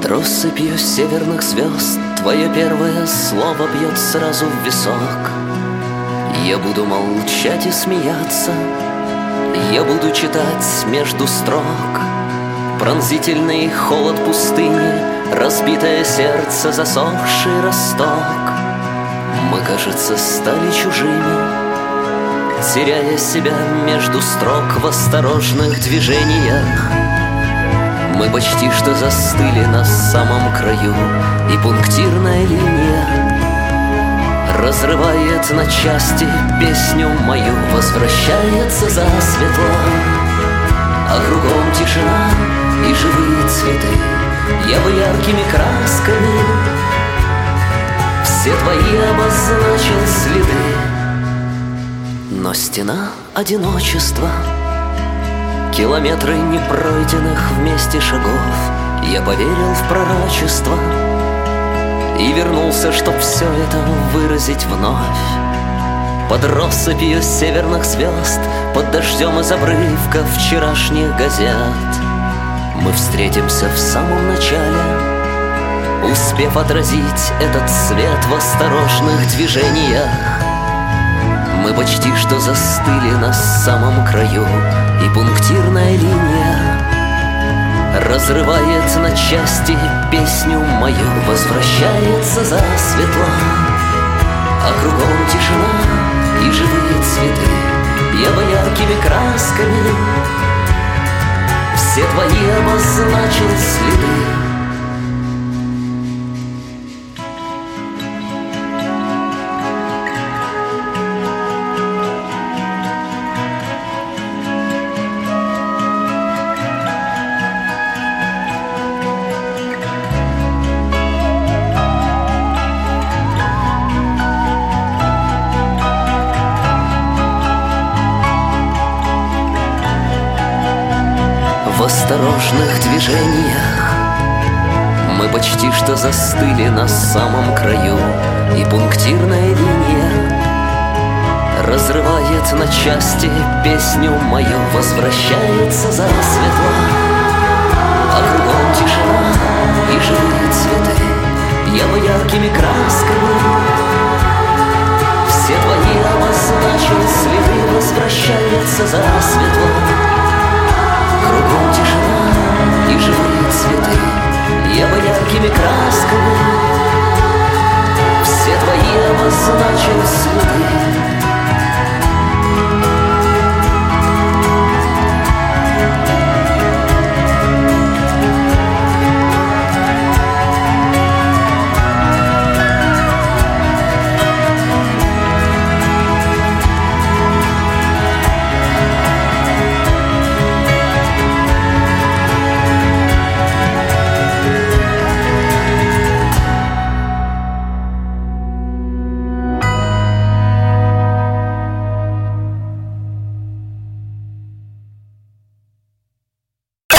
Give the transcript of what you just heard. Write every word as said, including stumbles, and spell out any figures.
Россыпью северных звезд твое первое слово бьет сразу в висок. Я буду молчать и смеяться, я буду читать между строк. Пронзительный холод пустыни, разбитое сердце, засохший росток. Мы, кажется, стали чужими, теряя себя между строк в осторожных движениях. Мы почти что застыли на самом краю, и пунктирная линия разрывает на части песню мою. Возвращается засветло, а кругом тишина и живые цветы. Я бы яркими красками все твои обозначил следы. Но стена одиночества, километры непройденных вместе шагов. Я поверил в пророчество и вернулся, чтоб все это выразить вновь. Под россыпью северных звезд, под дождем из обрывков вчерашних газет, мы встретимся в самом начале, успев отразить этот свет в осторожных движениях. Мы почти что застыли на самом краю, и пунктирная линия разрывает на части песню мою. Возвращается засветло, а кругом тишина и живые цветы. Я бы яркими красками все твои обозначил следы. В осторожных движениях мы почти что застыли на самом краю, и пунктирная линия разрывает на части песню мою. Возвращается засветло, а кругом тишина и живые цветы. Я бы яркими красками все твои обозначил следы. Возвращается засветло, кругом тишина и живые цветы. Я бы яркими красками все твои обозначил следы.